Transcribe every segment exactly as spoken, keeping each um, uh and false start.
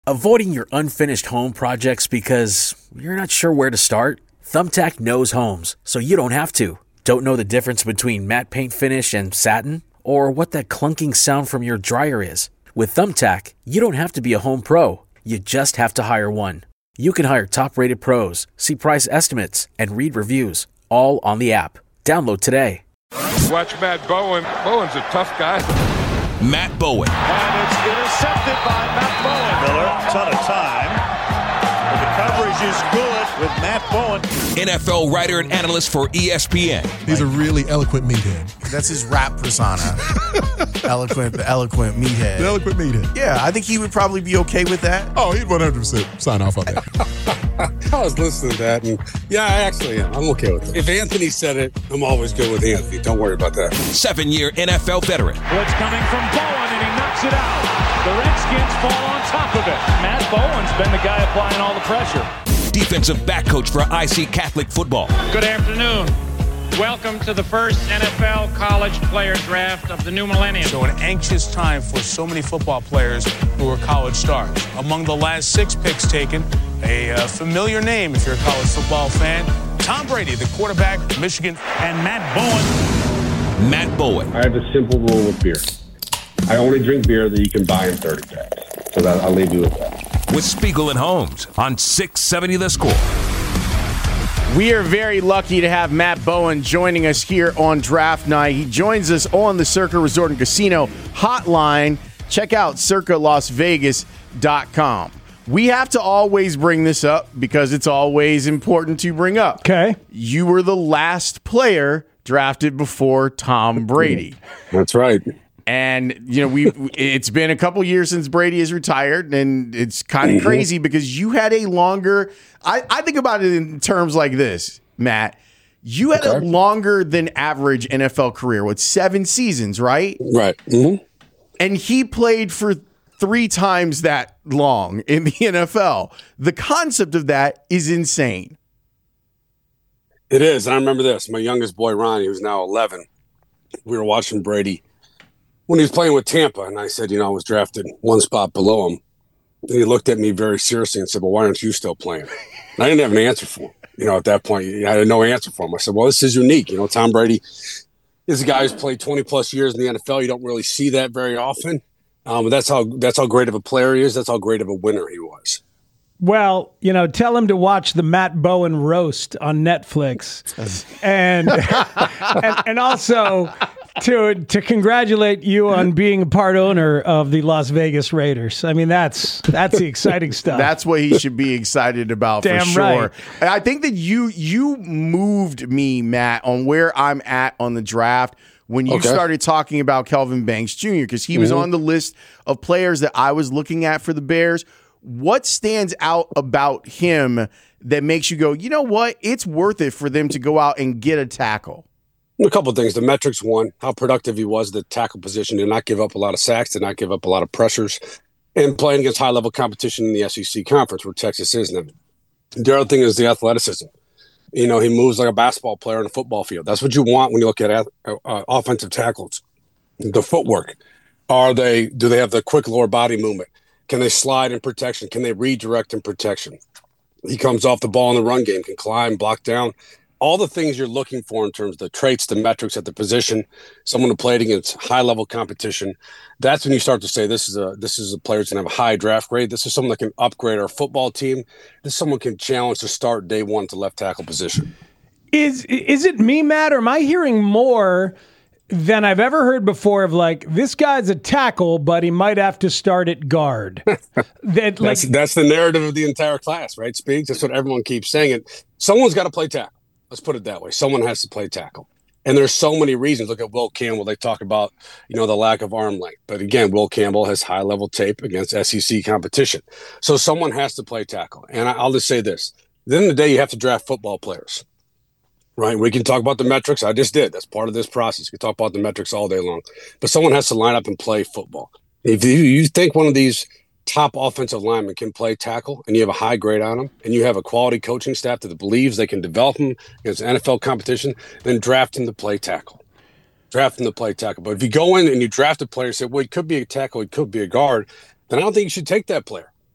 Avoiding your unfinished home projects because you're not sure where to start? Thumbtack knows homes, so you don't have to. Don't know the difference between matte paint finish and satin? Or what that clunking sound from your dryer is? With Thumbtack, you don't have to be a home pro. You just have to hire one. You can hire top-rated pros, see price estimates, and read reviews, all on the app. Download today. Watch Matt Bowen. Bowen's a tough guy. Matt Bowen. And it's intercepted by Matt Bowen. Miller, ton of time. But the coverage is good with Matt Bowen. N F L writer and analyst for E S P N. He's a really eloquent meathead. That's his rap persona. eloquent, the eloquent meathead. The eloquent meathead. Yeah, I think he would probably be okay with that. Oh, he'd one hundred percent sign off on that. I was listening to that, and yeah, I actually am. I'm okay with it. If Anthony said it, I'm always good with Anthony. Don't worry about that. Seven-year N F L veteran. Blitz coming from Bowen, and he knocks it out. The Redskins fall on top of it. Matt Bowen's been the guy applying all the pressure. Defensive back coach for I C Catholic football. Good afternoon. Welcome to the first N F L college player draft of the new millennium. So an anxious time for so many football players who are college stars. Among the last six picks taken, a uh, familiar name if you're a college football fan, Tom Brady, the quarterback, Michigan, and Matt Bowen. Matt Bowen. I have a simple rule with beer. I only drink beer that you can buy in thirty packs. So that, I'll leave you with that. With Spiegel and Holmes on six seventy The Score. We are very lucky to have Matt Bowen joining us here on Draft Night. He joins us on the Circa Resort and Casino hotline. Check out circa las vegas dot com. We have to always bring this up because it's always important to bring up. Okay. You were the last player drafted before Tom Brady. That's right. And, you know, we it's been a couple years since Brady has retired, and it's kind of crazy because you had a longer I, I think about it in terms like this, Matt. You had okay. a longer than average N F L career with seven seasons, right? Right. Mm-hmm. And he played for three times that long in the N F L. The concept of that is insane. It is. And I remember this. My youngest boy, Ronnie, who's now eleven, we were watching Brady when he was playing with Tampa, and I said, you know, I was drafted one spot below him. And he looked at me very seriously and said, well, why aren't you still playing? And I didn't have an answer for him. You know, at that point, I had no answer for him. I said, well, this is unique. You know, Tom Brady is a guy who's played twenty-plus years in the N F L. You don't really see that very often. Um, but that's how that's how great of a player he is. That's how great of a winner he was. Well, you know, tell him to watch the Matt Bowen roast on Netflix. and, and and also to to congratulate you on being a part owner of the Las Vegas Raiders. I mean, that's that's the exciting stuff. That's what he should be excited about. Damn for sure. Right. And I think that you you moved me, Matt, on where I'm at on the draft when you okay. started talking about Kelvin Banks Junior because he mm-hmm. was on the list of players that I was looking at for the Bears. What stands out about him that makes you go, you know what? It's worth it for them to go out and get a tackle. A couple of things. The metrics, one, how productive he was, the tackle position, did not give up a lot of sacks, did not give up a lot of pressures, and playing against high-level competition in the S E C conference where Texas is now. The other thing is the athleticism. You know, he moves like a basketball player on a football field. That's what you want when you look at uh, uh, offensive tackles. The footwork. Are they? Do they have the quick lower body movement? Can they slide in protection? Can they redirect in protection? He comes off the ball in the run game, can climb, block down. All the things you're looking for in terms of the traits, the metrics at the position, someone who played against high-level competition. That's when you start to say this is a this is a player that's going to have a high draft grade. This is someone that can upgrade our football team. This is someone who can challenge to start day one to left tackle position. Is is it me, Matt, or am I hearing more than I've ever heard before of like, this guy's a tackle, but he might have to start at guard? that, like, that's, that's the narrative of the entire class, right, Speaks? That's what everyone keeps saying. It. Someone's got to play tackle. Let's put it that way. Someone has to play tackle. And there's so many reasons. Look at Will Campbell. They talk about, you know, the lack of arm length. But again, Will Campbell has high-level tape against S E C competition. So someone has to play tackle. And I'll just say this. At the end of the day, you have to draft football players. Right? We can talk about the metrics. I just did. That's part of this process. We can talk about the metrics all day long. But someone has to line up and play football. If you, you think one of these top offensive linemen can play tackle and you have a high grade on them and you have a quality coaching staff that believes they can develop them against N F L competition, then draft him to play tackle. Draft him to play tackle. But if you go in and you draft a player and say, well, he could be a tackle, he could be a guard, then I don't think you should take that player.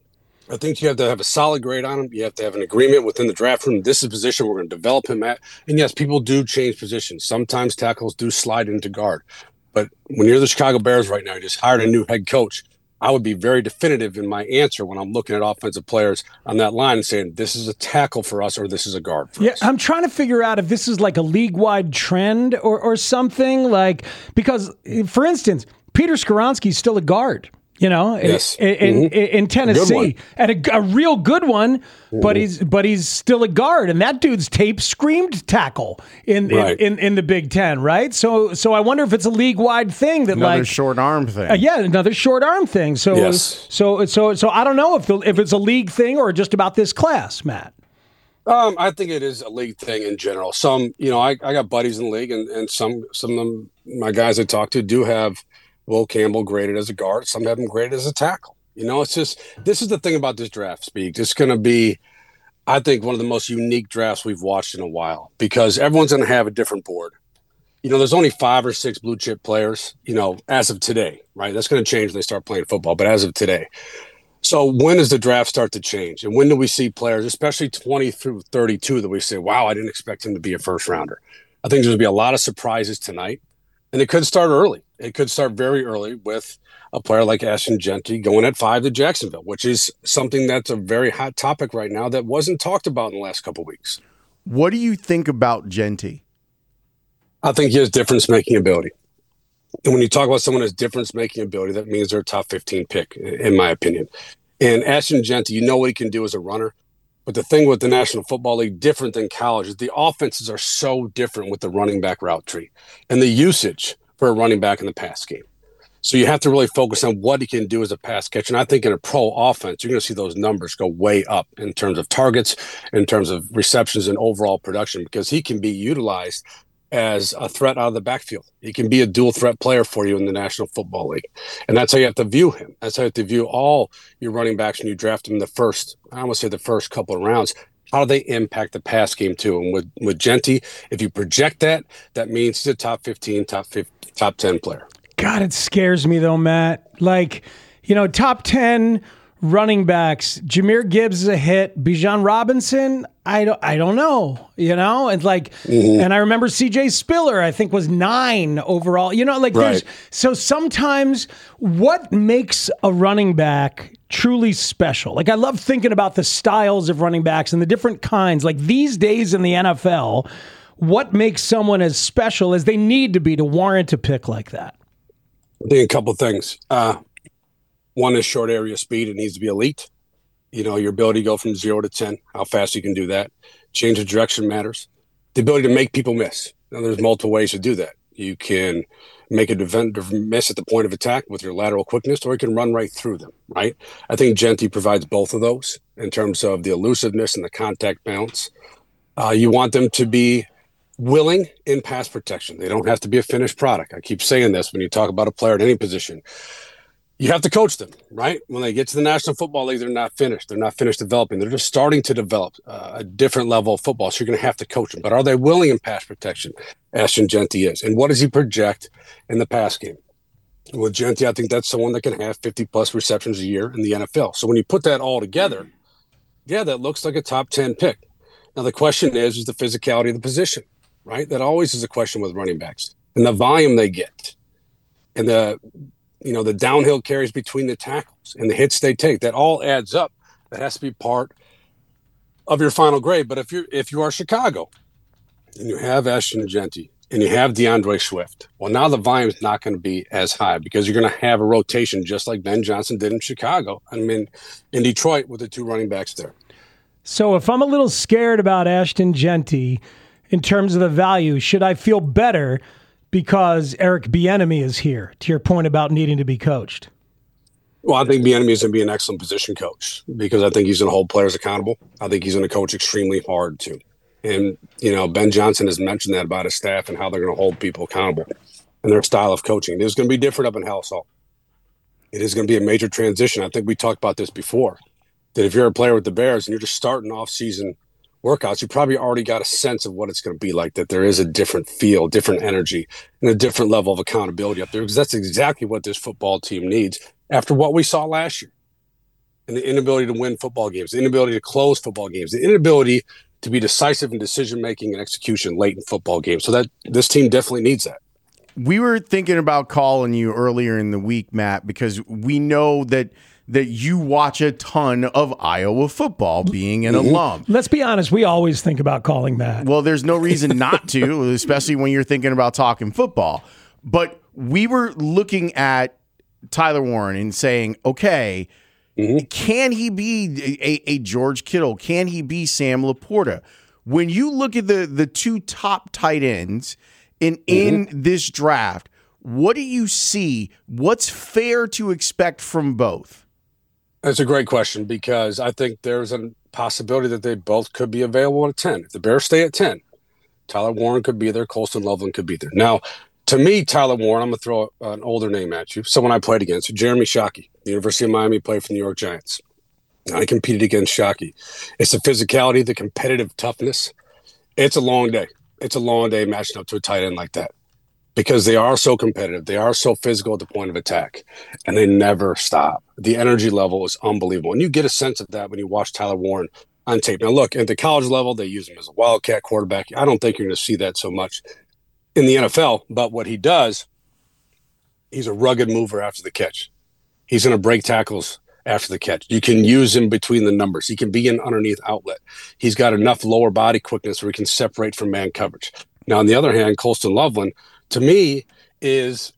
I think you have to have a solid grade on him. You have to have an agreement within the draft room. This is the position we're going to develop him at. And yes, people do change positions. Sometimes tackles do slide into guard. But when you're the Chicago Bears right now, you just hired a new head coach. I would be very definitive in my answer when I'm looking at offensive players on that line and saying, this is a tackle for us or this is a guard for yeah, us. I'm trying to figure out if this is like a league-wide trend or, or something. Like, because, for instance, Peter Skoronski's still a guard. You know, yes. in, in, mm-hmm. in Tennessee, and a, a real good one, mm-hmm. but he's but he's still a guard, and that dude's tape screamed tackle in right. in, in, in the Big Ten, right? So so I wonder if it's a league wide thing that another like short arm thing, uh, yeah, another short arm thing. So yes. so so so I don't know if the, if it's a league thing or just about this class, Matt. Um, I think it is a league thing in general. Some, you know, I, I got buddies in the league, and, and some some of them, my guys I talk to do have Will Campbell graded as a guard. Some have him graded as a tackle. You know, it's just, this is the thing about this draft, Speak. It's going to be, I think, one of the most unique drafts we've watched in a while because everyone's going to have a different board. You know, there's only five or six blue chip players, you know, as of today, right? That's going to change when they start playing football, but as of today. So when does the draft start to change? And when do we see players, especially twenty through thirty-two, that we say, wow, I didn't expect him to be a first rounder? I think there's going to be a lot of surprises tonight. And it could start early. It could start very early with a player like Ashton Jeanty going at five to Jacksonville, which is something that's a very hot topic right now that wasn't talked about in the last couple of weeks. What do you think about Jeanty? I think he has difference-making ability. And when you talk about someone who has difference-making ability, that means they're a top fifteen pick, in my opinion. And Ashton Jeanty, you know what he can do as a runner. But the thing with the National Football League, different than college, is the offenses are so different with the running back route tree and the usage for a running back in the pass game. So you have to really focus on what he can do as a pass catcher. And I think in a pro offense, you're going to see those numbers go way up in terms of targets, in terms of receptions and overall production, because he can be utilized as a threat out of the backfield. He can be a dual threat player for you in the National Football League. And that's how you have to view him. That's how you have to view all your running backs when you draft them in the first, I almost say the first couple of rounds. How do they impact the pass game too? And with, with Jeanty, if you project that, that means he's a top fifteen, top fifty, top ten player. God, it scares me though, Matt. Like, you know, top ten running backs, Jahmyr Gibbs is a hit. Bijan Robinson, I don't, I don't know, you know, and like, mm-hmm. and I remember C J Spiller, I think was nine overall, you know, like right. there's, so sometimes what makes a running back truly special? Like I love thinking about the styles of running backs and the different kinds, like these days in the N F L, what makes someone as special as they need to be to warrant a pick like that? I think a couple of things. Uh, one is short area speed. It needs to be elite. You know, your ability to go from zero to ten, how fast you can do that. Change of direction matters. The ability to make people miss. Now, there's multiple ways to do that. You can make a defender miss at the point of attack with your lateral quickness, or you can run right through them, right? I think Jeanty provides both of those in terms of the elusiveness and the contact balance. Uh, you want them to be willing in pass protection. They don't have to be a finished product. I keep saying this when you talk about a player at any position. You have to coach them, right? When they get to the National Football League, they're not finished. They're not finished developing. They're just starting to develop uh, a different level of football. So you're going to have to coach them. But are they willing in pass protection? Ashton Jeanty is. And what does he project in the pass game? With Jeanty, I think that's someone that can have fifty plus receptions a year in the N F L. So when you put that all together, yeah, that looks like a top ten pick. Now the question is, is the physicality of the position, right? That always is a question with running backs. And the volume they get. And the you know, the downhill carries between the tackles and the hits they take, that all adds up. That has to be part of your final grade. But if you're, if you are Chicago and you have Ashton Jeanty and you have DeAndre Swift, well, now the volume is not going to be as high because you're going to have a rotation just like Ben Johnson did in Chicago. I mean, in Detroit with the two running backs there. So if I'm a little scared about Ashton Jeanty in terms of the value, should I feel better because Eric Bieniemy is here, to your point about needing to be coached? Well, I think Bieniemy is going to be an excellent position coach because I think he's going to hold players accountable. I think he's going to coach extremely hard, too. And, you know, Ben Johnson has mentioned that about his staff and how they're going to hold people accountable and their style of coaching. It is going to be different up in Halas Hall. It is going to be a major transition. I think we talked about this before, that if you're a player with the Bears and you're just starting off-season workouts, you probably already got a sense of what it's going to be like, that there is a different feel, different energy, and a different level of accountability up there, because that's exactly what this football team needs after what we saw last year. and the inability to win football games, the inability to close football games, the inability to be decisive in decision-making and execution late in football games. So that this team definitely needs that. We were thinking about calling you earlier in the week, Matt, because we know that that you watch a ton of Iowa football, being an mm-hmm. alum. Let's be honest, we always think about calling Matt. Well, there's no reason not to, especially when you're thinking about talking football. But we were looking at Tyler Warren and saying, okay, mm-hmm. can he be a, a George Kittle? Can he be Sam Laporta? When you look at the, the two top tight ends in, mm-hmm. in this draft, what do you see? What's fair to expect from both? That's a great question, because I think there's a possibility that they both could be available at ten. If the Bears stay at ten, Tyler Warren could be there, Colston Loveland could be there. Now, to me, Tyler Warren, I'm going to throw an older name at you, someone I played against, Jeremy Shockey, the University of Miami, played for the New York Giants. I competed against Shockey. It's the physicality, the competitive toughness. It's a long day. It's a long day matching up to a tight end like that, because they are so competitive. They are so physical at the point of attack, and they never stop. The energy level is unbelievable. And you get a sense of that when you watch Tyler Warren on tape. Now, look, at the college level, they use him as a wildcat quarterback. I don't think you're going to see that so much in the N F L, but what he does, he's a rugged mover after the catch. He's going to break tackles after the catch. You can use him between the numbers. He can be an underneath outlet. He's got enough lower body quickness where he can separate from man coverage. Now, on the other hand, Colston Loveland, to me, is,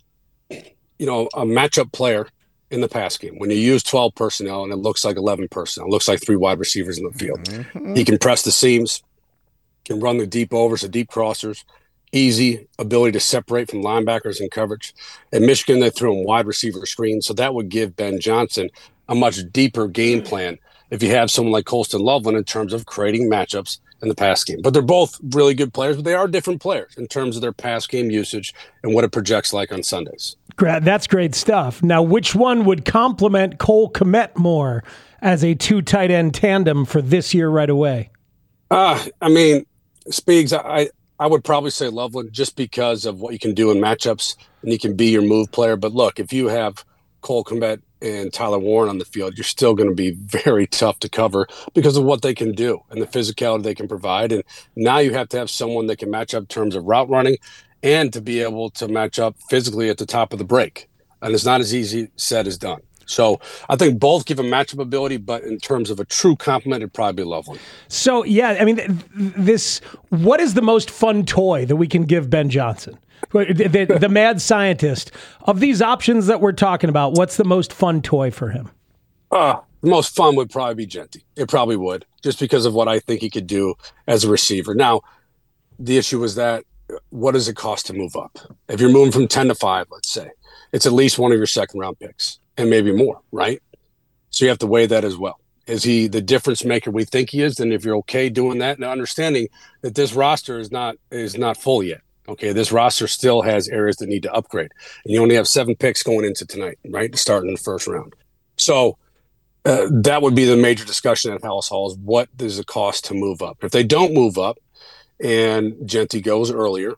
you know, a matchup player in the pass game. When you use twelve personnel and it looks like eleven personnel, it looks like three wide receivers in the field. Mm-hmm. He can press the seams, can run the deep overs, the deep crossers, easy ability to separate from linebackers in coverage. At Michigan, they threw him wide receiver screens, so that would give Ben Johnson a much deeper game plan if you have someone like Colston Loveland in terms of creating matchups in the pass game. But they're both really good players, but they are different players in terms of their pass game usage and what it projects like on Sundays. That's great stuff. Now, which one would complement Cole Kmet more as a two tight end tandem for this year right away? Uh, I mean, Speegs, I, I would probably say Loveland, just because of what you can do in matchups, and you can be your move player. But look, if you have Cole Kmet and Tyler Warren on the field, you're still going to be very tough to cover because of what they can do and the physicality they can provide. And now you have to have someone that can match up in terms of route running and to be able to match up physically at the top of the break. And it's not as easy said as done. So I think both give a matchup ability, but in terms of a true complement, it'd probably be Loveland. So, yeah, I mean, this, what is the most fun toy that we can give Ben Johnson? The, the, the mad scientist. Of these options that we're talking about, what's the most fun toy for him? Uh, the most fun would probably be Genty. It probably would, just because of what I think he could do as a receiver. Now, the issue is that, what does it cost to move up? If you're moving from ten to five, let's say, it's at least one of your second round picks and maybe more, right? So you have to weigh that as well. Is he the difference maker we think he is? Then if you're okay doing that, and understanding that this roster is not is not full yet. Okay, this roster still has areas that need to upgrade. And you only have seven picks going into tonight, right, to start in the first round. So uh, that would be the major discussion at Halas Hall, is what does it cost to move up? If they don't move up and Genty goes earlier,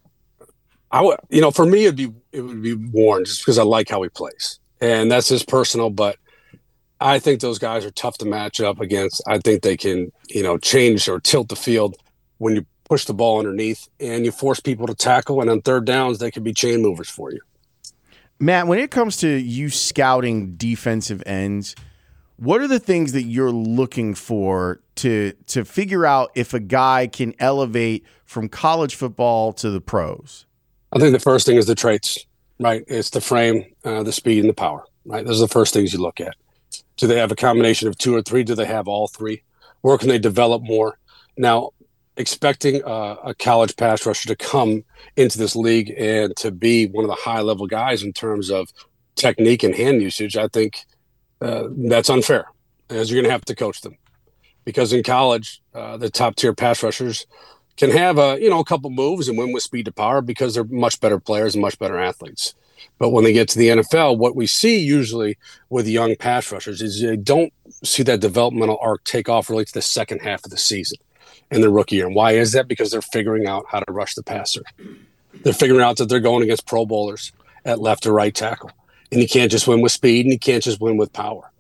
I would, you know, for me, it'd be it would be Warren, just because I like how he plays. And that's just personal, but I think those guys are tough to match up against. I think they can, you know, change or tilt the field when you push the ball underneath and you force people to tackle, and on third downs, they could be chain movers for you. Matt, when it comes to you scouting defensive ends, what are the things that you're looking for to to figure out if a guy can elevate from college football to the pros? I think the first thing is the traits, right? It's the frame, uh, the speed, and the power, right? Those are the first things you look at. Do they have a combination of two or three? Do they have all three? Or can they develop more? Now, expecting uh, a college pass rusher to come into this league and to be one of the high-level guys in terms of technique and hand usage, I think uh, that's unfair, as you're going to have to coach them. Because in college, uh, the top-tier pass rushers can have a you know a couple moves and win with speed to power because they're much better players and much better athletes. But when they get to the N F L, what we see usually with young pass rushers is they don't see that developmental arc take off really to the second half of the season in their rookie year. And why is that? Because they're figuring out how to rush the passer. They're figuring out that they're going against Pro Bowlers at left or right tackle. And you can't just win with speed, and you can't just win with power.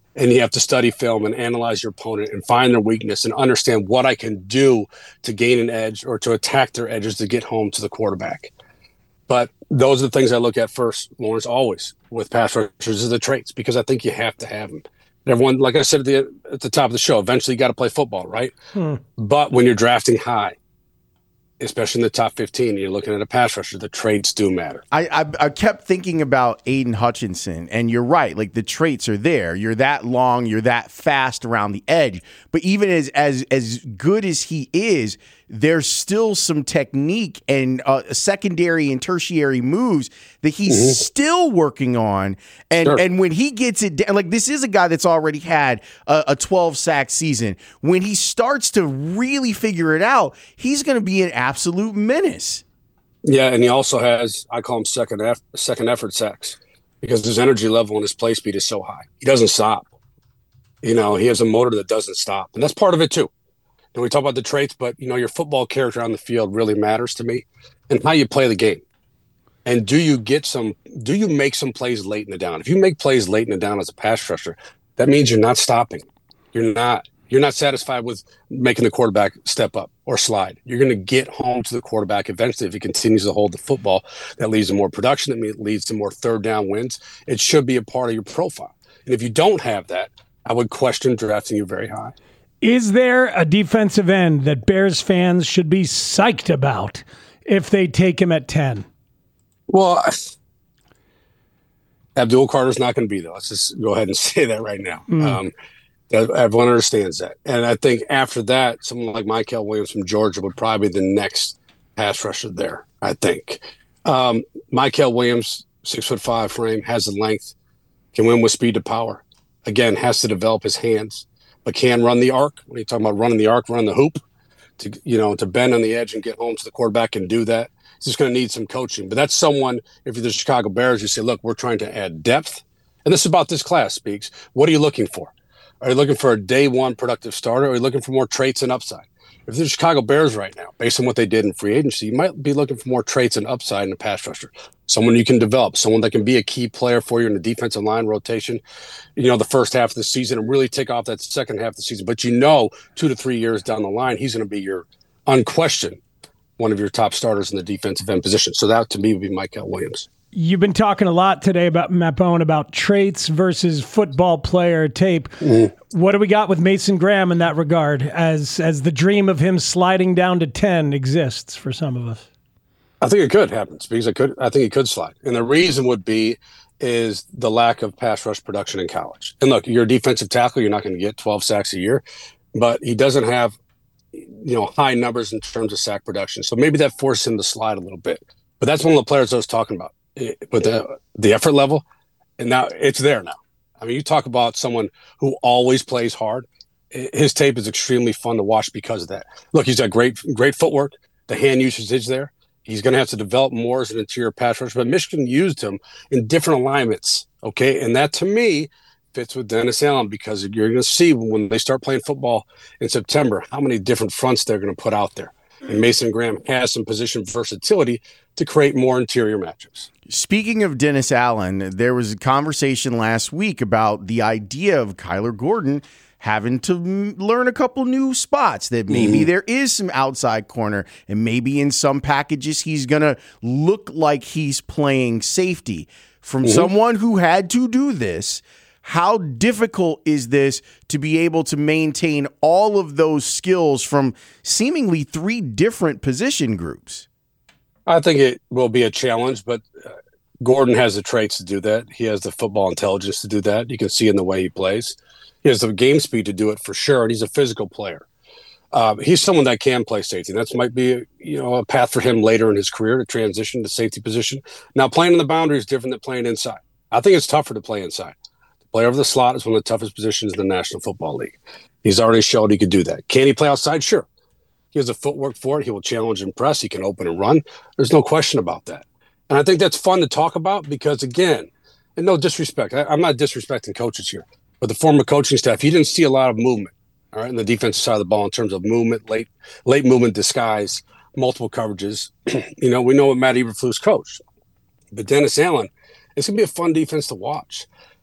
And you have to study film and analyze your opponent and find their weakness and understand what I can do to gain an edge or to attack their edges to get home to the quarterback. But those are the things I look at first, Lawrence, always with pass rushers is the traits, because I think you have to have them. Everyone, like I said at the, at the top of the show, eventually you got to play football, right? Hmm. But when you're drafting high, especially in the top fifteen, you're looking at a pass rusher, the traits do matter. I, I I kept thinking about Aiden Hutchinson, and you're right. Like, the traits are there. You're that long, you're that fast around the edge. But even as as as good as he is, there's still some technique and uh, secondary and tertiary moves that he's mm-hmm. still working on. And sure. and when he gets it down, like, this is a guy that's already had a, a twelve sack season. When he starts to really figure it out, he's going to be an absolute menace. Yeah, and he also has, I call him second eff- second effort sacks, because his energy level and his play speed is so high. He doesn't stop. You know, he has a motor that doesn't stop, and that's part of it too. And we talk about the traits, but, you know, your football character on the field really matters to me, and how you play the game. And do you get some, do you make some plays late in the down? If you make plays late in the down as a pass rusher, that means you're not stopping. You're not, you're not satisfied with making the quarterback step up or slide. You're going to get home to the quarterback eventually if he continues to hold the football. That leads to more production. That leads to more third down wins. It should be a part of your profile. And if you don't have that, I would question drafting you very high. Is there a defensive end that Bears fans should be psyched about if they take him at ten? Well, Abdul Carter's not going to be there. Let's just go ahead and say that right now. Mm. Um, everyone understands that. And I think after that, someone like Mykel Williams from Georgia would probably be the next pass rusher there, I think. Um, Mykel Williams, six foot five frame, has the length, can win with speed to power. Again, has to develop his hands, but can run the arc. When you're talking about running the arc, running the hoop, to, you know, to bend on the edge and get home to the quarterback and do that. He's just going to need some coaching. But that's someone, if you're the Chicago Bears, you say, look, we're trying to add depth. And this is about this class, Speaks. What are you looking for? Are you looking for a day one productive starter, or are you looking for more traits and upside? If you're the Chicago Bears right now, based on what they did in free agency, you might be looking for more traits and upside in a pass rusher. Someone you can develop, someone that can be a key player for you in the defensive line rotation, you know, the first half of the season, and really take off that second half of the season. But you know, two to three years down the line, he's going to be your unquestioned one of your top starters in the defensive end position. So that, to me, would be Mykel Williams. You've been talking a lot today about Matt Bowen, about traits versus football player tape. Mm-hmm. What do we got with Mason Graham in that regard, as as the dream of him sliding down to ten exists for some of us? I think it could happen, because I could. I think he could slide, and the reason would be is the lack of pass rush production in college. And look, you're a defensive tackle; you're not going to get twelve sacks a year, but he doesn't have, you know, high numbers in terms of sack production. So maybe that forced him to slide a little bit. But that's one of the players I was talking about. With the the effort level, and now it's there now. I mean, you talk about someone who always plays hard. His tape is extremely fun to watch because of that. Look, he's got great great footwork. The hand usage is there. He's going to have to develop more as an interior pass rusher, but Michigan used him in different alignments, okay? And that, to me, fits with Dennis Allen, because you're going to see when they start playing football in September how many different fronts they're going to put out there. And Mason Graham has some position versatility to create more interior matchups. Speaking of Dennis Allen, there was a conversation last week about the idea of Kyler Gordon having to learn a couple new spots, that maybe mm-hmm. there is some outside corner, and maybe in some packages he's going to look like he's playing safety. From mm-hmm. someone who had to do this, how difficult is this to be able to maintain all of those skills from seemingly three different position groups? I think it will be a challenge, but uh, Gordon has the traits to do that. He has the football intelligence to do that. You can see in the way he plays. He has the game speed to do it for sure, and he's a physical player. Uh, he's someone that can play safety. That might be, you know, a path for him later in his career to transition to safety position. Now, playing in the boundary is different than playing inside. I think it's tougher to play inside. To play over the slot is one of the toughest positions in the National Football League. He's already showed he could do that. Can he play outside? Sure. He has the footwork for it. He will challenge and press. He can open and run. There's no question about that. And I think that's fun to talk about because, again, and no disrespect, I, I'm not disrespecting coaches here, but the former coaching staff, you didn't see a lot of movement, all right, in the defensive side of the ball in terms of movement, late late movement, disguise, multiple coverages. You know, we know what Matt Eberflus coached. But Dennis Allen, it's going to be a fun defense to watch.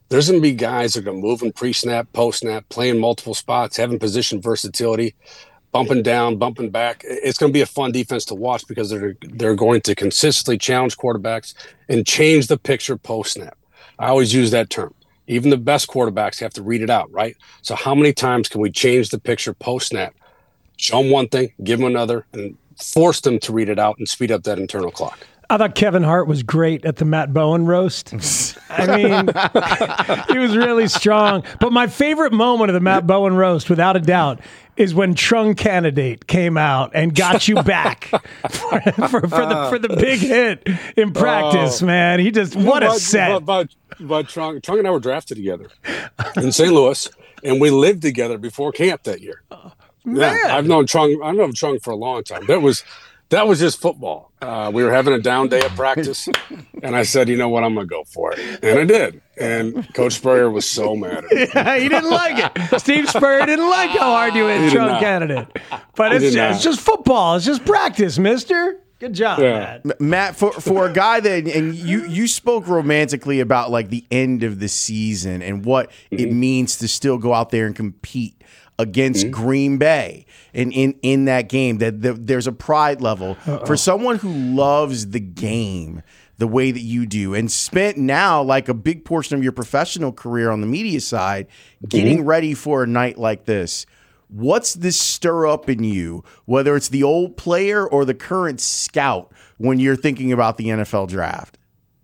There's going to be guys that are going to move in pre-snap, post-snap, playing multiple spots, having position versatility, bumping down, bumping back. It's going to be a fun defense to watch because they're they're going to consistently challenge quarterbacks and change the picture post-snap. I always use that term. Even the best quarterbacks have to read it out, right? So how many times can we change the picture post-snap, show them one thing, give them another, and force them to read it out and speed up that internal clock? I thought Kevin Hart was great at the Matt Bowen roast. I mean, he was really strong. But my favorite moment of the Matt Bowen roast, without a doubt, is when Trung Candidate came out and got you back for, for, for the for the big hit in practice, oh. man. He just, what a but, set. But, but, but Trung, Trung and I were drafted together in Saint Louis, and we lived together before camp that year. Man. Yeah, I've known Trung, I've known Trung for a long time. That was that was just football. Uh, we were having a down day at practice, and I said, you know what, I'm going to go for it. And I did. And Coach Spurrier was so mad at me. Yeah, he didn't like it. Steve Spurrier didn't like how hard you hit Trung Candidate. But it's just, it's just football. It's just practice, mister. Good job, yeah. Matt. Matt, for for a guy that, and you you spoke romantically about like the end of the season and what mm-hmm. it means to still go out there and compete against mm-hmm. Green Bay and in, in that game, that the, there's a pride level Uh-oh. for someone who loves the game the way that you do and spent now like a big portion of your professional career on the media side getting mm-hmm. ready for a night like this. What's this stir up in you, whether it's the old player or the current scout, when you're thinking about the N F L draft?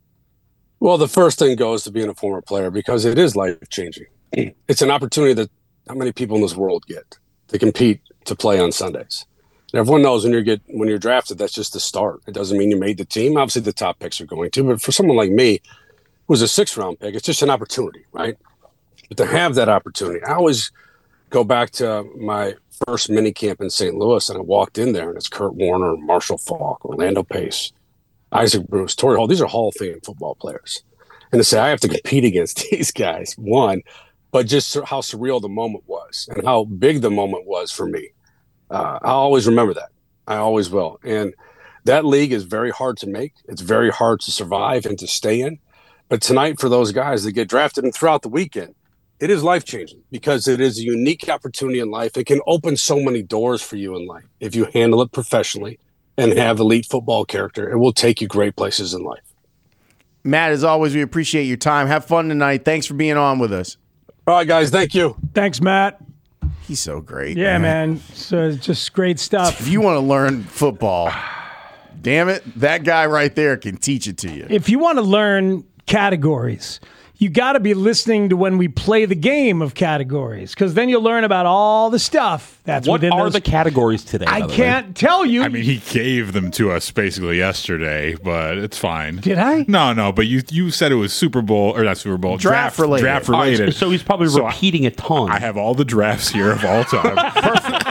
Well, the first thing goes to being a former player because it is life-changing. It's an opportunity that not many people in this world get to compete, to play on Sundays. And everyone knows when you get when you're drafted, that's just the start. It doesn't mean you made the team. Obviously, the top picks are going to, but for someone like me, who's a sixth-round pick, it's just an opportunity, right? But to have that opportunity, I always go back to my first mini camp in Saint Louis, and I walked in there, and it's Kurt Warner, Marshall Faulk, Orlando Pace, Isaac Bruce, Torrey Hall. These are Hall of Fame football players. And to say I have to compete against these guys, one, but just how surreal the moment was and how big the moment was for me. Uh, I'll always remember that. I always will. And that league is very hard to make. It's very hard to survive and to stay in. But tonight, for those guys that get drafted and throughout the weekend, it is life-changing because it is a unique opportunity in life. It can open so many doors for you in life. If you handle it professionally and have elite football character, it will take you great places in life. Matt, as always, we appreciate your time. Have fun tonight. Thanks for being on with us. All right, guys. Thank you. Thanks, Matt. He's so great. Yeah, man. man. So it's just great stuff. If you want to learn football, damn it, that guy right there can teach it to you. If you want to learn categories, you got to be listening to when we play the game of categories, because then you'll learn about all the stuff that's what within are those. the categories today? I can't way? tell you. I mean, he gave them to us basically yesterday, but it's fine. Did I? No, no. But you you said it was Super Bowl or not Super Bowl draft, draft related. Draft related. Right, so he's probably so repeating I, a ton. I have all the drafts here of all time. Perfect.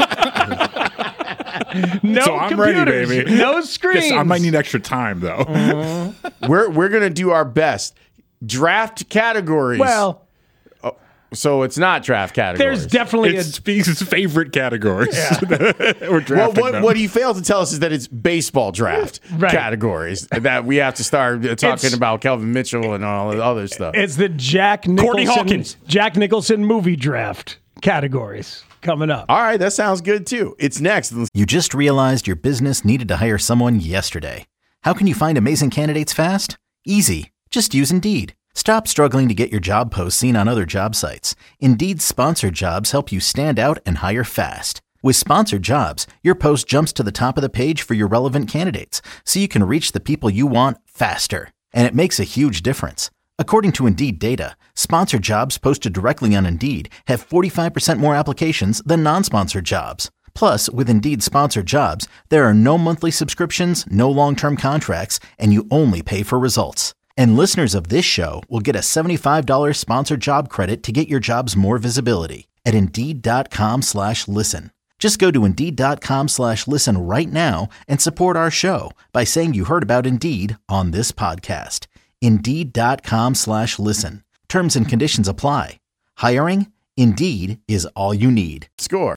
No so I'm computers, ready, baby. No screens. Yes, I might need extra time though. Uh, we're we're gonna do our best. Draft categories. Well, oh, so it's not draft categories. There's definitely it's a Speaks' favorite categories. Yeah. We're well, what, what he failed to tell us is that it's baseball draft right. categories that we have to start talking it's, about Kelvin Mitchell and all the other stuff. It's the Jack Nicholson Jack Nicholson movie draft categories coming up. All right, that sounds good too. It's next. You just realized your business needed to hire someone yesterday. How can you find amazing candidates fast? Easy. Just use Indeed. Stop struggling to get your job posts seen on other job sites. Indeed's sponsored jobs help you stand out and hire fast. With sponsored jobs, your post jumps to the top of the page for your relevant candidates, so you can reach the people you want faster. And it makes a huge difference. According to Indeed data, sponsored jobs posted directly on Indeed have forty-five percent more applications than non-sponsored jobs. Plus, with Indeed sponsored jobs, there are no monthly subscriptions, no long-term contracts, and you only pay for results. And listeners of this show will get a seventy-five dollars sponsored job credit to get your jobs more visibility at Indeed.com slash listen. Just go to Indeed.com slash listen right now and support our show by saying you heard about Indeed on this podcast. Indeed.com slash listen. Terms and conditions apply. Hiring? Indeed is all you need. Score.